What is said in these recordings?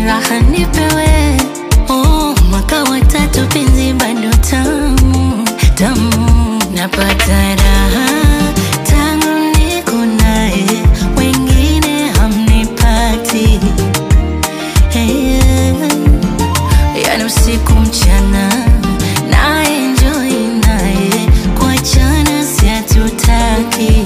raha nipewe. Oh, mwaka wa 3 penzi bado tamu, tamu. Napata raha tangu niko naye, wengine hamnipati. Hey, yani usiku mchana na enjoy naye, kuachana si hatutaki.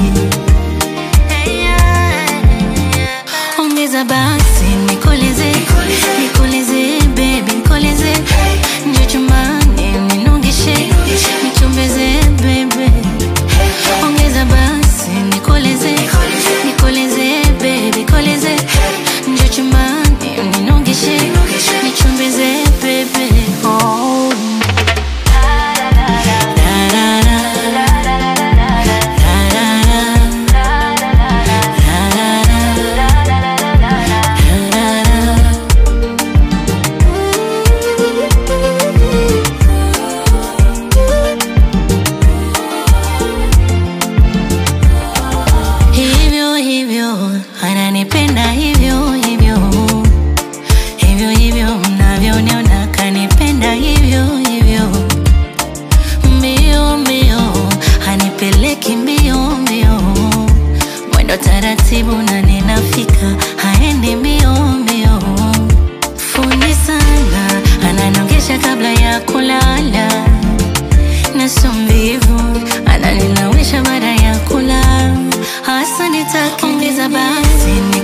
Ongeza basi nikoleze, nikoleze baby nikoleze. Njoo chumbani ninongeshe, nichombeze baby. Ongeza basi nikoleze, nikoleze baby nikoleze. Njoo chumbani ninongeshe, nichombeze baby. Oh, ananipenda hivyo hivyo, hivyo hivyo mnavyoniona, kanipenda hivyo hivyo. Mbio mbio hanipeleki mbio mbio, mwendo taratibu na ninafika, haendi mbio mbio. Fundi sana ananongesha kabla ya kulala, na sio mvivu ananinawisha baada ya kula. Hasa nitakiongeza basi